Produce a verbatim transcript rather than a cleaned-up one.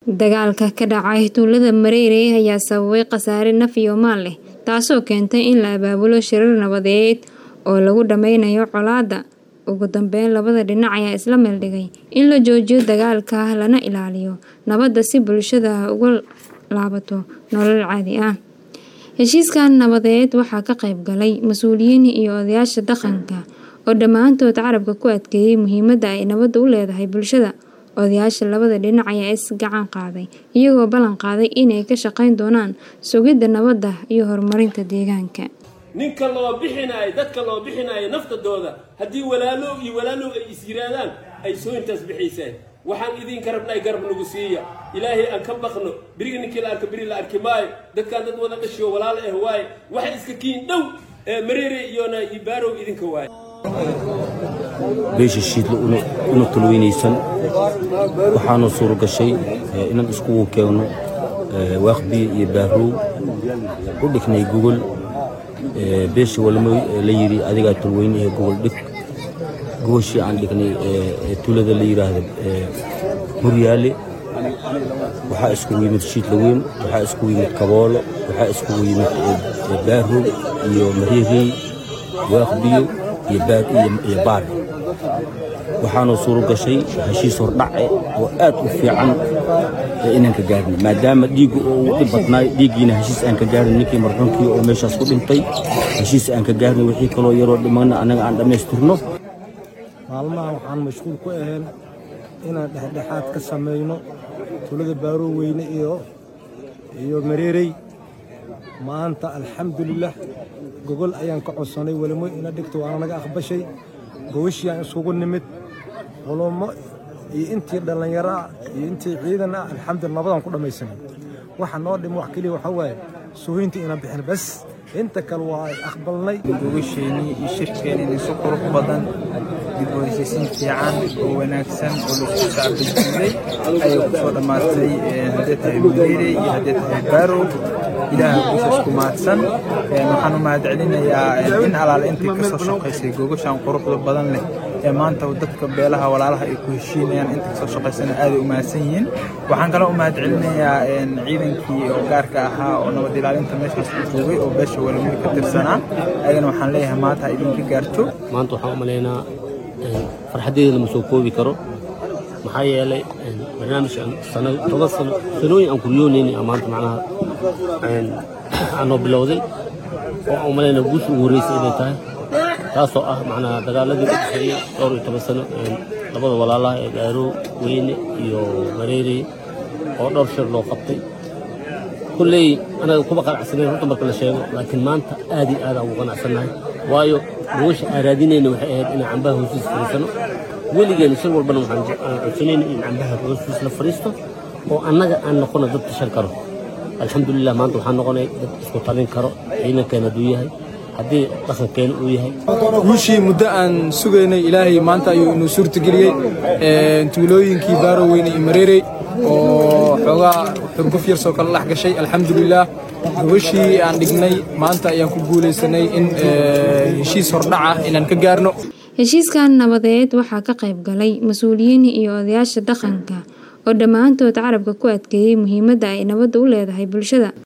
Dagaalka ka dhacay tuulada Mareere ayaa sababay khasaare naf iyo maal leh, taasoo keentay in la abaabulo shirar nabadeed oo lagu dhameynayo colaadda. Ugu dambeyn, labada dhinac ayaa isla meel dhigay in la joojiyo dagaalka lana ilaaliyo nabadda si bulshada uga laabato nolol caadi ah. Heshiiskan nabadeed waxaa ka qayb galay mas'uuliyiin iyo odayaasha dhaqanka oo dhammaantood carabka ku adkeeyay muhiimadda ay nabaddu u leedahay bulshada. Odayaasha labada dhinac ayaa is gacan qaaday, iyagoo ballan qaaday inay ka shaqeyn doonaan sugidda nabadda iyo horumarinta deegaanka. ninka loo bixinayo dadka loo bixinayo naftadooda haddii walaalo iyo walaalo ay is yiraahdaan ay soo intaas bixisay waxaan idin karabnay garab nagu siiya ilaahay aan ka baqno biriga ninkii la arka biri la arki maayo dadka dad wada dhashiyo walaalo ah waay waxa iska kiin dhow Mareere iyo na Ibaaro idinka waay beesha shiidlo una tulweynaysan waxaanu suuro gashay inaan isku keeno waaqbi iyo baarow u dhignay Google beesha walmo la yiri adiga tulweyn ee Google dhig gooshi aan dhignay tuulada la yiraahdo Muryaale waxa isku yimid shiidlo weyn waxa isku yimid Kaboolo waxa isku yimid baarow iyo Mareere waaqbi iyo baad iyo baad waxaanu suuro gashay heshiis hordhac oo aad u fiican inaan ka gaarno maadaama dhiig oo u badnaay dhiigina heshiis aan ka gaarno ninkii marxuumkii oo meeshaas ku dhintay heshiis aan ka gaarno wixii kale yaroo dhiman anaga aan dhameystirno maalmaha waxaan mashquul ku ahayn inaan dhexdhexaad ka sameeyno tuulada Baarow weyne iyo iyo Mareere maanta alxamdulillah gogol ayaan ka codsanay walmo ina dhigto waan naga aqbashay gowashiyaan isugu nimid qolomo iyo intii dhalinyaro iyo intii ciidan ah alxamdulillah nabadan ku dhamaysanay waxa noo dhim wax kaliya waxa waaye suuhinta ina bixin bas inta kale waa aqbalnay gogosheeni iyo shirkeeni isku qurux badan dib u heshiisiin fiican oo wanaagsan oo la isku saaciday ay ku soo dhamaatay hadda tahay Mareere iyo hadda tahay Baarow ilaahay isku maadsan waxaan u mahadcelinayaa in alaal intii ka soo shaqeysay gogoshan quruxda badan leh ee maanta dadka beelaha walaalaha ay ku heshiinayaan intii ka soo shaqeysana aad u mahadsan yihiin waxaan kale u mahadcelinayaa ciidankii oo gaarka ahaa oo nabad ilaalinta meeshaas ku joogay oo beesha walmo ka tirsanaa ayagana waxaan leeyahay maanta idinka gaarto maanta waxaan u maleynaa farxadeeda ma soo koobi karo maxaa yeelay barnaamijkan sanad toban sano sanooyin aan ku riyoonaynay maanta macnaha aan bilowday oo aan maleynaa guus ugu horeysay inay tahay taasoo ah macnaha dagaaladii u dhexeeyay dhowr iyo toban sano labada walaalaha ee Baarow weyne iyo Mareere oo dhowr shir loo qabtay kulley anaga kuma qanacsaneyn runta marka la sheego laakiin maanta aad iyo aad aan ugu qanacsanahay waayo gogosha aan raadinayna waxay ahayd in cambaha hoostiisa fadhiisano weligeena shir walbana waxaan codsanayna in cambaha hoostiisa la fadhiisto oo annaga aan noqono dad tashan karo alxamdulillah maanta waxaan noqonay dad isku talin karo ciidankeena hadduu yahay haddii dhaqankeena uu yahay guushii muddo aan sugaynay ilaahay maanta ayuu inuu suurtageliyey tuulooyinkii Baarow weyne iyo Mareere oo xoogaa xurguf yar soo kala dhex gashay alxamdulillah gogashii aan dhignay maanta ayaan ku guuleysanay in heshiis hordhac ah inaan ka gaarno. Heshiiskan nabadeed waxaa ka qayb galay mas'uuliyiin iyo odayaasha dhaqanka oo dhammaantood carabka ku adkeeyay muhiimadda ay nabaddu u leedahay bulshada.